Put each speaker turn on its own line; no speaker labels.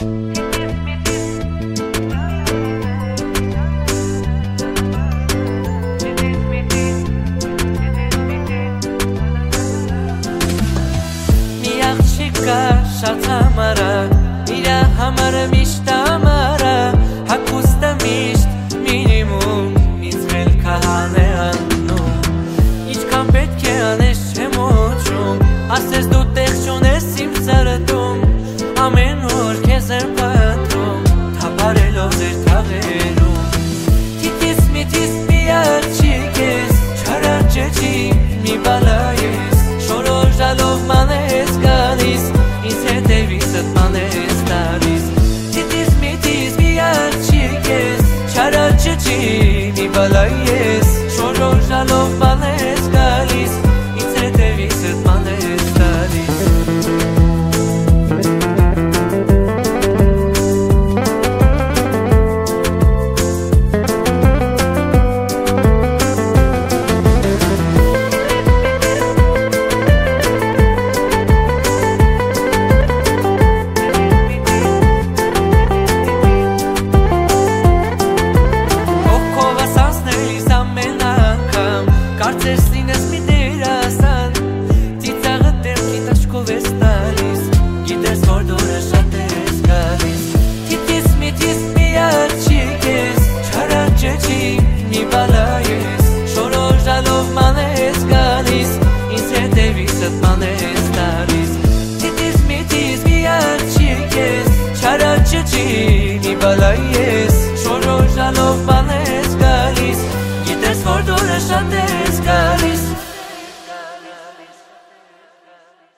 Շատ համարա, իրա համարը միշտ ամարա, հակուստը միշտ մինիմում, ինձ խելքը հան է անում, ինչքան պետք է անես չեմ ոչում, ասես դու տեղ չունես իմ սրտում, ամեն օր քեզ եմ պատրում, թափարելով ձեր թաղերում, թիթիս միթիս մի աղջիկ ես, չարարջեցի մի բալա ես, շորոժալով ման ես գալիս, ինձ հետևիցդ ման ես տալիս, թիթիս միթիս մի աղջիկ ես, չարարջեցի մի բալա ես, շորոժալով ման ես գալիս, ինձ հետևիցդ ման ես տալիս. Կարծես լինես մի դերասան, ծիծաղը դեմքի տաշկով ես տալիս, գիտես որ դուրը շատ